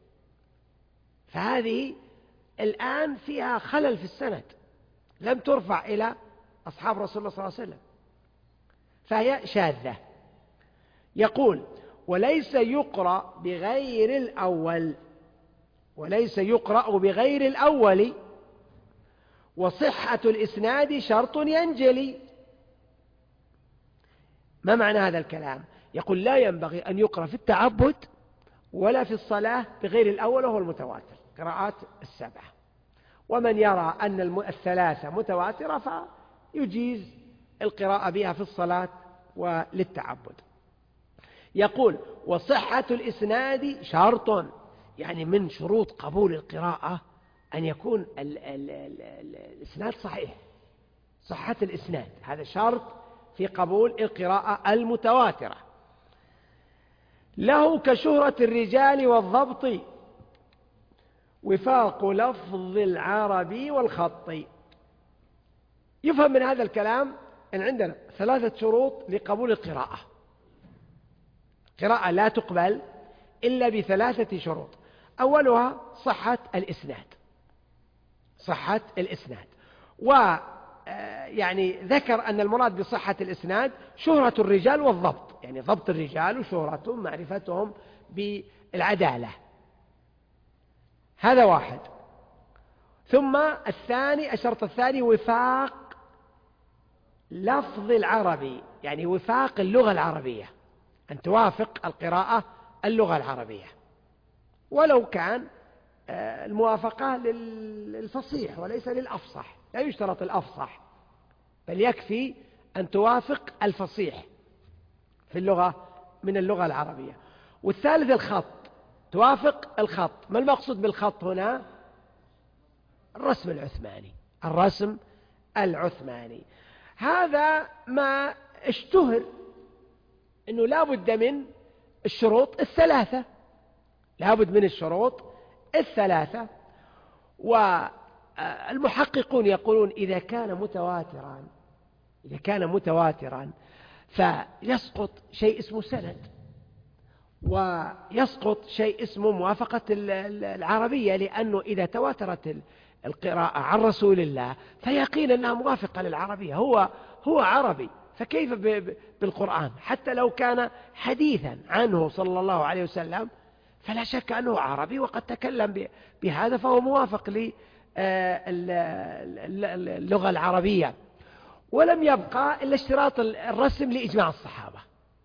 فهذه الآن فيها خلل في السند، لم ترفع إلى أصحاب رسول الله صلى الله عليه وسلم، فهي شاذة. يقول: وليس يقرأ بغير الأول، وليس يقرأ بغير الأول، وصحة الإسناد شرط ينجلي. ما معنى هذا الكلام؟ يقول: لا ينبغي أن يقرأ في التعبد ولا في الصلاة بغير الأول وهو المتواتر، قراءات السبعة. ومن يرى أن الثلاثة متواترة فيجيز القراءة بها في الصلاة وللتعبد. يقول: وصحة الإسناد شرط، يعني من شروط قبول القراءة أن يكون ال ال ال ال الإسناد صحيح، صحة الإسناد هذا شرط في قبول القراءة المتواترة. له كشهرة الرجال والضبط، وفاق لفظ العربي والخط. يفهم من هذا الكلام أن عندنا ثلاثة شروط لقبول القراءة. قراءة لا تقبل إلا بثلاثة شروط. أولها صحة الإسناد، صحة الإسناد. ويعني ذكر أن المراد بصحة الإسناد شهرة الرجال والضبط، يعني ضبط الرجال وشهرتهم معرفتهم بالعدالة، هذا واحد. ثم الثاني، الشرط الثاني وفاق لفظ العربي، يعني وفاق اللغة العربية، أن توافق القراءة اللغة العربية، ولو كان الموافقة للفصيح وليس للأفصح، لا يشترط الأفصح، بل يكفي أن توافق الفصيح في اللغة من اللغة العربية. والثالث الخط، توافق الخط. ما المقصود بالخط هنا؟ الرسم العثماني. الرسم العثماني هذا ما اشتهر أنه لا بد من الشروط الثلاثة، لا بد من الشروط الثلاثة. والمحققون يقولون إذا كان متواترا إذا كان متواترا فيسقط شيء اسمه سند، ويسقط شيء اسمه موافقة العربية، لأنه إذا تواترت القراءة عن رسول الله فيقين أنها موافقة للعربية، هو هو عربي، فكيف بالقرآن؟ حتى لو كان حديثا عنه صلى الله عليه وسلم فلا شك أنه عربي وقد تكلم بهذا، فهو موافق للغة العربية. ولم يبقى إلا اشتراط الرسم لإجماع الصحابة،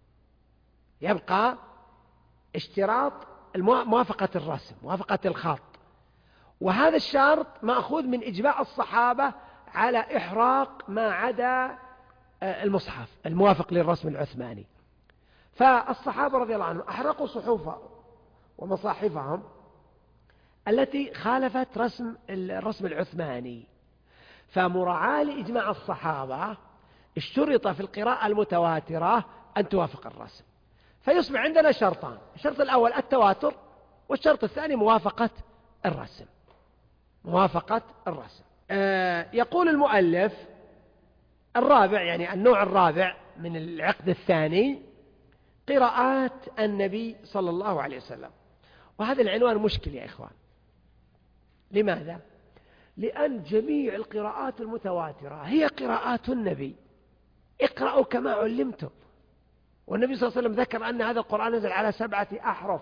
يبقى اشتراط موافقة الرسم، موافقة الخط، وهذا الشرط مأخوذ من إجماع الصحابة على إحراق ما عدا المصحف الموافق للرسم العثماني. فالصحابة رضي الله عنهم أحرقوا صحوفهم ومصاحفهم التي خالفت رسم الرسم العثماني، فمراعاة لإجماع الصحابة اشترط في القراءة المتواترة أن توافق الرسم، فيصبح عندنا شرطان: الشرط الأول التواتر، والشرط الثاني موافقة الرسم، موافقة الرسم. آه يقول المؤلف الرابع، يعني النوع الرابع من العقد الثاني، قراءات النبي صلى الله عليه وسلم. وهذا العنوان مشكل يا إخوان. لماذا؟ لأن جميع القراءات المتواترة هي قراءات النبي، اقرأوا كما علمتم. والنبي صلى الله عليه وسلم ذكر أن هذا القرآن نزل على سبعة أحرف.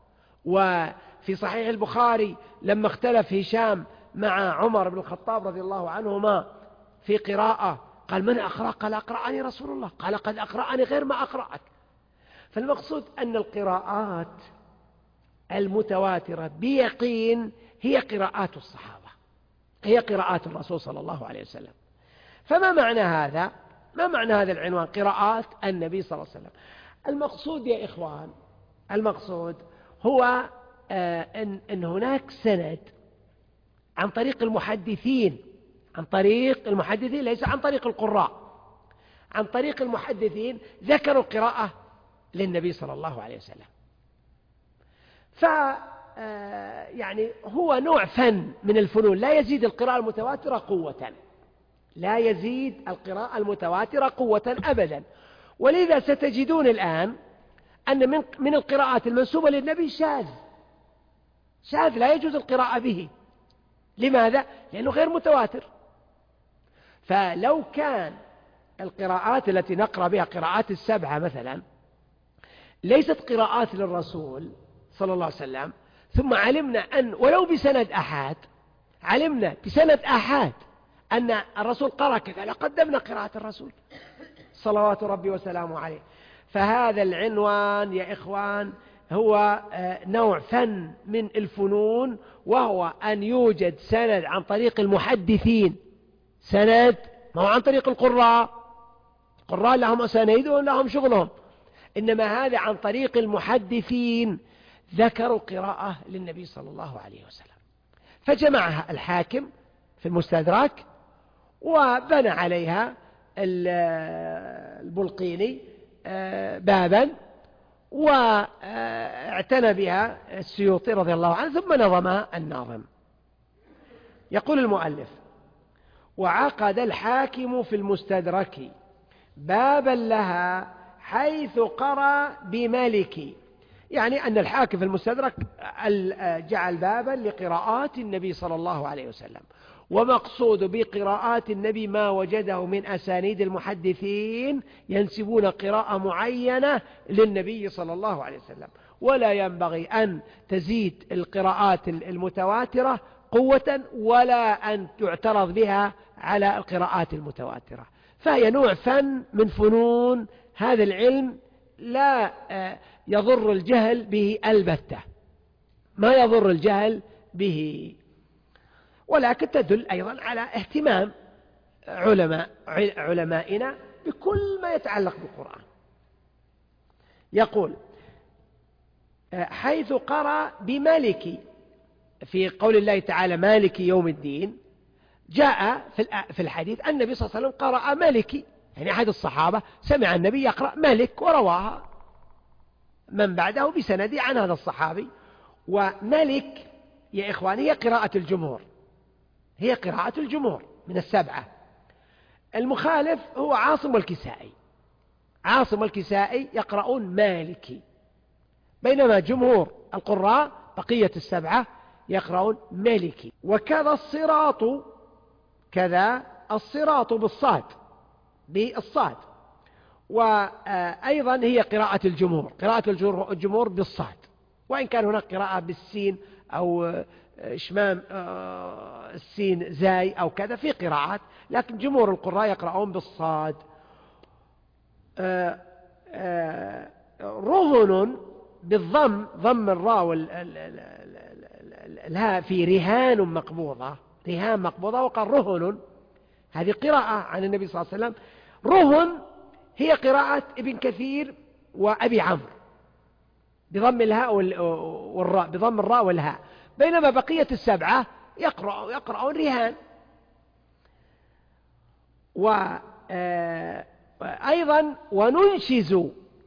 وفي صحيح البخاري لما اختلف هشام مع عمر بن الخطاب رضي الله عنهما في قراءة، قال: من أقرأ؟ قال: أقرأني رسول الله. قال: قد أقرأني غير ما أقرأك. فالمقصود أن القراءات المتواترة بيقين هي قراءات الصحابة، هي قراءات الرسول صلى الله عليه وسلم. فما معنى هذا؟ ما معنى هذا العنوان قراءات النبي صلى الله عليه وسلم؟ المقصود يا إخوان، المقصود هو أن, أن هناك سند عن طريق المحدثين، عن طريق المحدثين ليس عن طريق القراء، عن طريق المحدثين ذكروا قراءة للنبي صلى الله عليه وسلم. ف يعني هو نوع فن من الفنون، لا يزيد القراءة المتواترة قوة، لا يزيد القراءة المتواترة قوة أبدا. ولذا ستجدون الآن أن من من القراءات المنسوبة للنبي شاذ، شاذ لا يجوز القراءة به. لماذا؟ لأنه غير متواتر. فلو كان القراءات التي نقرأ بها قراءات السبعة مثلا ليست قراءات للرسول صلى الله عليه وسلم، ثم علمنا أن ولو بسند أحاد، علمنا بسند أحاد أن الرسول قرأ كذا، لقدمنا قراءة الرسول صلوات ربي وسلامه عليه. فهذا العنوان يا إخوان هو نوع فن من الفنون، وهو أن يوجد سند عن طريق المحدثين، سند ما هو عن طريق القراء، القراء لهم أسانيدهم لهم شغلهم، إنما هذا عن طريق المحدثين ذكروا قراءة للنبي صلى الله عليه وسلم. فجمعها الحاكم في المستدرك، وبنى عليها البلقيني بابا، واعتنى بها السيوطي رضي الله عنه، ثم نظمها الناظم. يقول المؤلف: وعقد الحاكم في المستدرك بابا لها حيث قرأ بملك. يعني أن الحاكم في المستدرك جعل بابا لقراءات النبي صلى الله عليه وسلم، ومقصود بقراءات النبي ما وجده من أسانيد المحدثين ينسبون قراءة معينة للنبي صلى الله عليه وسلم، ولا ينبغي أن تزيد القراءات المتواترة قوة ولا أن تعترض بها على القراءات المتواترة. فهي نوع فن من فنون هذا العلم، لا يضر الجهل به البتة، ما يضر الجهل به، ولكن تدل أيضا على اهتمام علماء علمائنا بكل ما يتعلق بالقرآن. يقول: حيث قرأ بملك، في قول الله تعالى مالك يوم الدين، جاء في الحديث أن النبي صلى الله عليه وسلم قرأ مالكي، يعني أحد الصحابة سمع النبي يقرأ مالك ورواها من بعده بسند عن هذا الصحابي. ومالك يا إخواني هي قراءة الجمهور، هي قراءة الجمهور من السبعة. المخالف هو عاصم والكسائي، عاصم والكسائي يقرؤون مالكي، بينما جمهور القراء بقية السبعة يقرؤون مالكي. وكذا الصراط، كذا الصراط بالصاد، بالصاد. وأيضا هي قراءة الجمهور، قراءة الجمهور بالصاد، وإن كان هناك قراءة بالسين أو إشمام السين زاي أو كذا في قراءات، لكن جمهور القراء يقرؤون بالصاد. رهن بالضم، ضم الراء والهاء في رهان مقبوضة، رهان مقبوضة، وقال رهن، هذه قراءة عن النبي صلى الله عليه وسلم. رهن هي قراءة ابن كثير وأبي عمرو بضم الهاء والراء، بضم الراء والهاء، بينما بقية السبعة يقرأ يقرأون رهان. وأيضا وننشز،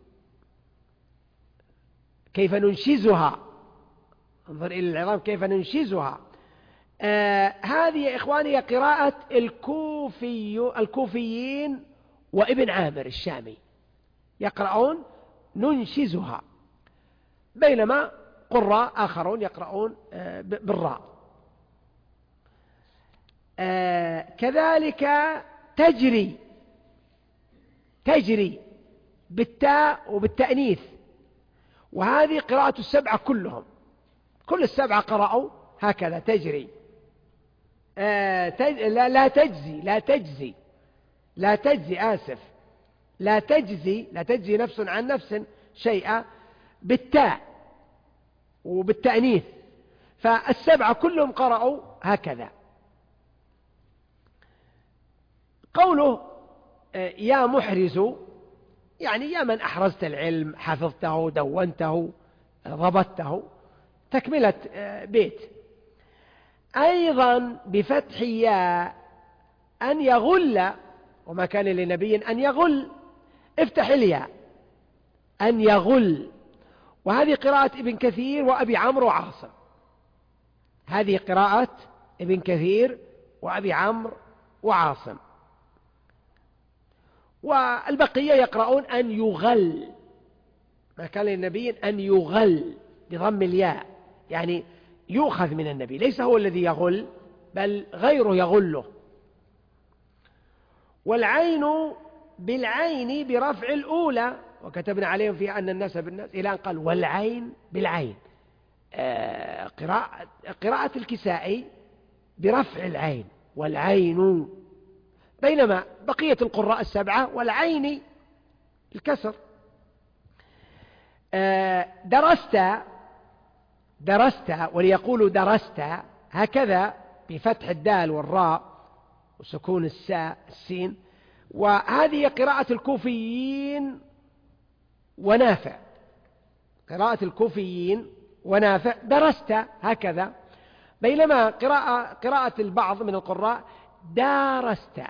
كيف ننشزها، انظر إلى العظام كيف ننشزها. آه هذه يا إخواني قراءة الكوفي الكوفيين وابن عامر الشامي، يقرؤون ننشزها، بينما قراء آخرون يقرؤون آه بالراء. آه كذلك تجري، تجري بالتاء وبالتأنيث، وهذه قراءة السبعة كلهم، كل السبعة قرأوا هكذا تجري. آه تج... لا, لا تجزي، لا تجزي، لا تجزي، آسف، لا تجزي، لا تجزي نفس عن نفس شيئا، بالتاء وبالتأنيث، فالسبعة كلهم قرأوا هكذا. قوله آه يا محرز، يعني يا من أحرزت العلم، حفظته، دونته، ضبطته، تكملة بيت. أيضا بفتح ياء أن يغل، وما كان لنبي أن يغل، افتح الياء أن يغل، وهذه قراءة ابن كثير وأبي عمرو وعاصم، هذه قراءة ابن كثير وأبي عمرو وعاصم. والبقية يقرؤون أن يغل، ما كان للنبي أن يغل بضم الياء، يعني يؤخذ من النبي، ليس هو الذي يغل بل غيره يغله. والعين بالعين برفع الأولى، وكتبنا عليهم فيها أن الناس بالناس، إلى أن قال والعين بالعين. آه قراءة, قراءة الكسائي برفع العين والعين، بينما بقية القراء السبعة والعين الكسر. آه درست، درست وليقولوا درست هكذا بفتح الدال والراء وسكون الساء السين. وهذه قراءة الكوفيين ونافع، قراءة الكوفيين ونافع، درست هكذا، بينما قراءة, قراءة البعض من القراء دارست،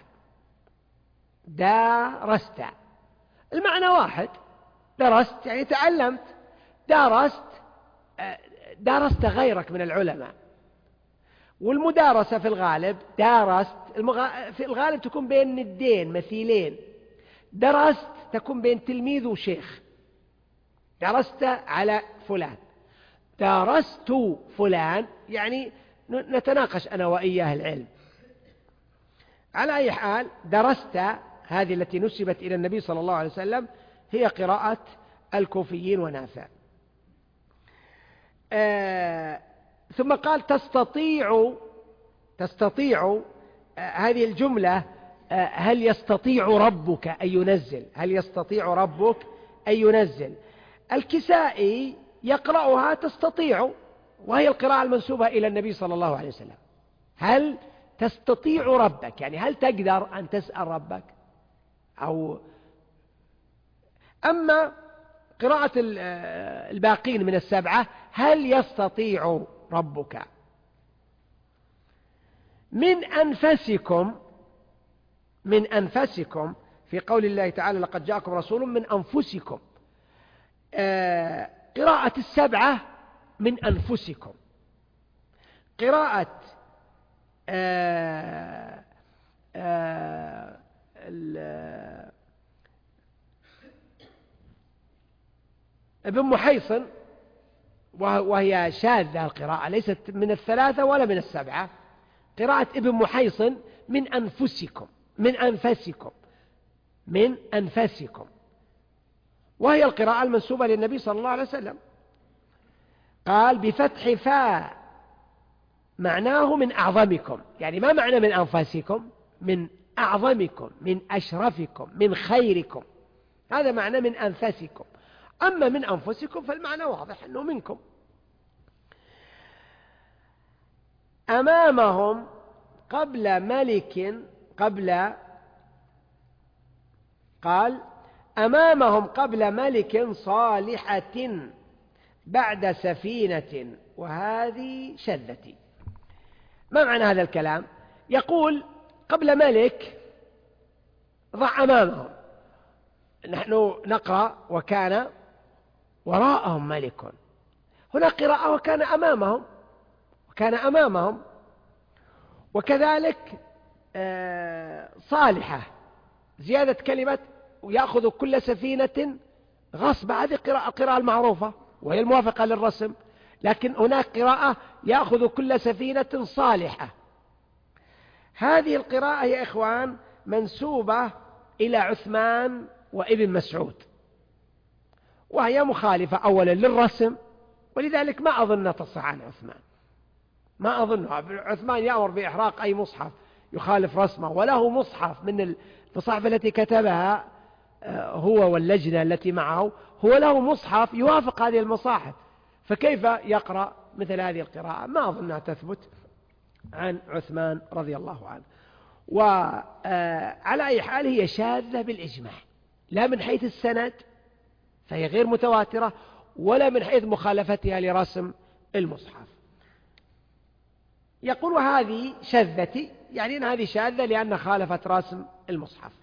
دارست، المعنى واحد، درست يعني تعلمت، دارست دارست غيرك من العلماء. والمدارسة في الغالب دارست المغ... في الغالب تكون بين ندين مثيلين، درست تكون بين تلميذ وشيخ، درست على فلان، دارست فلان يعني نتناقش أنا وإياه العلم. على أي حال درست هذه التي نسبت إلى النبي صلى الله عليه وسلم هي قراءة الكوفيين ونافع. آه ثم قال تستطيع، تستطيع آه هذه الجملة آه هل يستطيع ربك أن ينزل، هل يستطيع ربك أن ينزل. الكسائي يقرأها تستطيع، وهي القراءة المنسوبة إلى النبي صلى الله عليه وسلم، هل تستطيع ربك، يعني هل تقدر أن تسأل ربك. أو أما قراءة الباقين من السبعة هل يستطيع ربك، من أنفسكم، من أنفسكم في قول الله تعالى لقد جاءكم رسول من أنفسكم. آه قراءة السبعة من أنفسكم. قراءة آه آه ابن محيصن، وهي شاذة القراءة، ليست من الثلاثة ولا من السبعة. قراءة ابن محيصن من أنفسكم، من أنفسكم، من أنفسكم، وهي القراءة المنسوبة للنبي صلى الله عليه وسلم. قال بفتح فاء معناه من أعظمكم، يعني ما معنى من أنفسكم؟ من أعظمكم، من أشرفكم، من خيركم، هذا معنى من أنفسكم. أما من أنفسكم فالمعنى واضح أنه منكم. أمامهم قبل ملك، قبل قال أمامهم قبل ملك صالحة بعد سفينة، وهذه شذتي. ما معنى هذا الكلام؟ يقول قبل ملك ضع أمامهم، نحن نقرأ وكان وراءهم ملك، هنا قراءة وكان أمامهم، وكان أمامهم. وكذلك صالحة، زيادة كلمة ويأخذ كل سفينة غصب، هذه قراءة القراءة المعروفة وهي الموافقة للرسم. لكن هناك قراءة يأخذ كل سفينة صالحة. هذه القراءة يا إخوان منسوبة إلى عثمان وابن مسعود، وهي مخالفة أولا للرسم، ولذلك ما أظن تصح عن عثمان، ما أظنها. عثمان يأمر بإحراق أي مصحف يخالف رسمه، وله مصحف من الصحف التي كتبها هو واللجنة التي معه، هو له مصحف يوافق هذه المصاحف، فكيف يقرأ مثل هذه القراءة؟ ما أظنها تثبت عن عثمان رضي الله عنه. وعلى أي حال هي شاذة بالإجماع، لا من حيث السند فهي غير متواترة، ولا من حيث مخالفتها لرسم المصحف. يقول هذه شذتي، يعني أن هذه شاذة لأن خالفت رسم المصحف.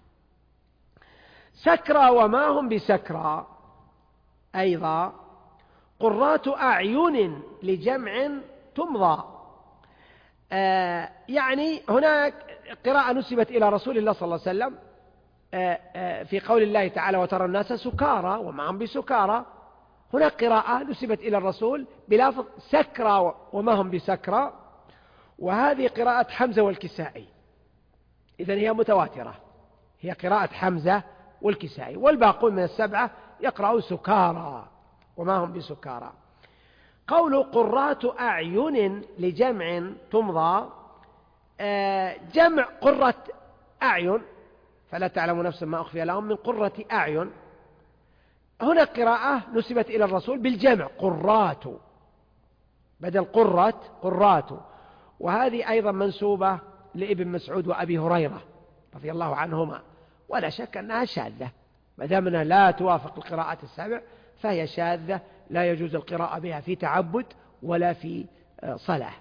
سكرى وما هم بسكرى أيضا قرات أعين لجمع تمضى. آه يعني هناك قراءة نسبت إلى رسول الله صلى الله عليه وسلم آه آه في قول الله تعالى وترى الناس سكارى وما هم بسكارى. هناك قراءة نسبت إلى الرسول بلفظ سكرى وما هم بسكرى، وهذه قراءة حمزة والكسائي، إذن هي متواترة، هي قراءة حمزة والكسائي، والباقون من السبعة يقرأون سكارى وما هم بسكارى. قول قرات أعين لجمع تمضى، جمع قرة أعين، فلا تعلم نفس ما أخفي لهم من قرة أعين. هنا قراءة نسبت إلى الرسول بالجمع قرات بدل قرة قرات، وهذه أيضا منسوبة لابن مسعود وأبي هريرة رضي الله عنهما، ولا شك أنها شاذة، ما دامنا لا توافق القراءات السبع فهي شاذة، لا يجوز القراءة بها في تعبد ولا في صلاة.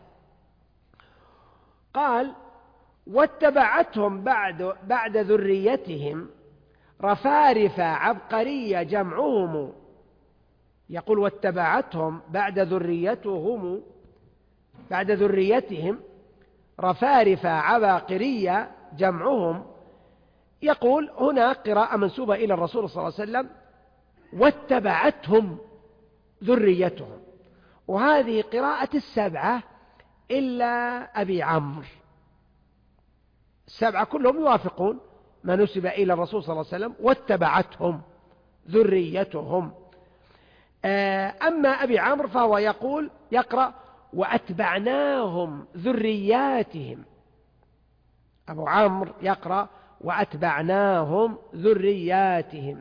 قال واتبعتهم بعد, بعد ذريتهم رفارف عبقرية جمعهم. يقول واتبعتهم بعد ذريتهم بعد ذريتهم رفارف عباقرية جمعهم. يقول هنا قراءة منسوبة إلى الرسول صلى الله عليه وسلم واتبعتهم ذريتهم، وهذه قراءة السبعة إلا أبي عمرو، السبعة كلهم يوافقون ما نسب إلى الرسول صلى الله عليه وسلم واتبعتهم ذريتهم. أما أبي عمرو فهو يقول يقرأ وأتبعناهم ذرياتهم. أبو عمرو يقرأ وأتبعناهم ذرياتهم.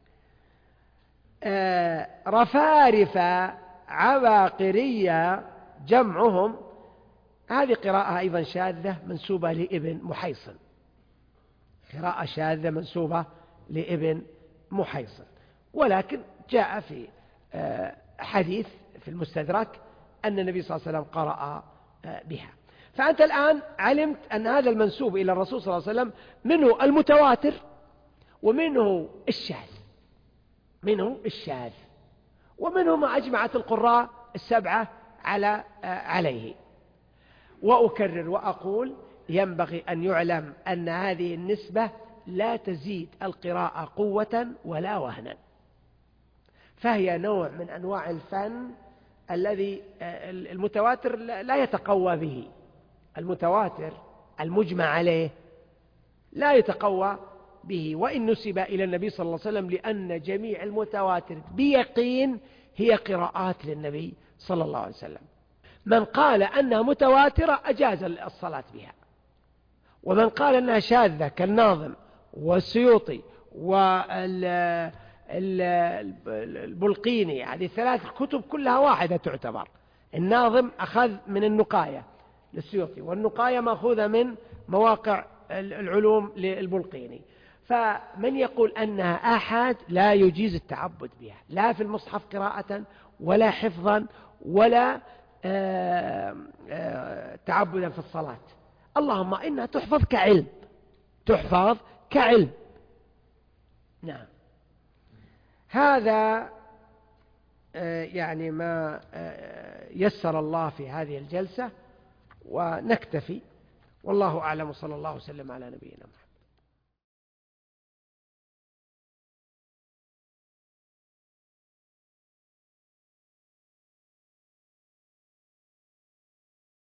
رفارف عباقرية جمعهم، هذه قراءة أيضا شاذة منسوبة لابن محيصن، قراءة شاذة منسوبة لابن محيصن، ولكن جاء في حديث في المستدرك أن النبي صلى الله عليه وسلم قرأ بها. فأنت الآن علمت أن هذا المنسوب إلى الرسول صلى الله عليه وسلم منه المتواتر ومنه الشاذ، منه الشاذ ومنه ما أجمعت القراء السبعة على عليه. وأكرر وأقول ينبغي أن يعلم أن هذه النسبة لا تزيد القراءة قوة ولا وهنا، فهي نوع من أنواع الفن الذي المتواتر لا يتقوى به، المتواتر المجمع عليه لا يتقوى به، وإن نسب إلى النبي صلى الله عليه وسلم، لأن جميع المتواتر بيقين هي قراءات للنبي صلى الله عليه وسلم. من قال أنها متواترة أجاز الصلاة بها، ومن قال أنها شاذة كالناظم والسيوطي والبلقيني، هذه الثلاث كتب كلها واحدة تعتبر. الناظم أخذ من النقاية للسيوطي، والنقاية مأخوذة من مواقع العلوم للبلقيني. فمن يقول أنها آحاد لا يجيز التعبد بها، لا في المصحف قراءة ولا حفظا ولا آآ آآ تعبدا في الصلاة، اللهم إنها تحفظ كعلم، تحفظ كعلم. نعم، هذا يعني ما يسر الله في هذه الجلسة، ونكتفي، والله أعلم، صلى الله وسلم على نبينا محمد.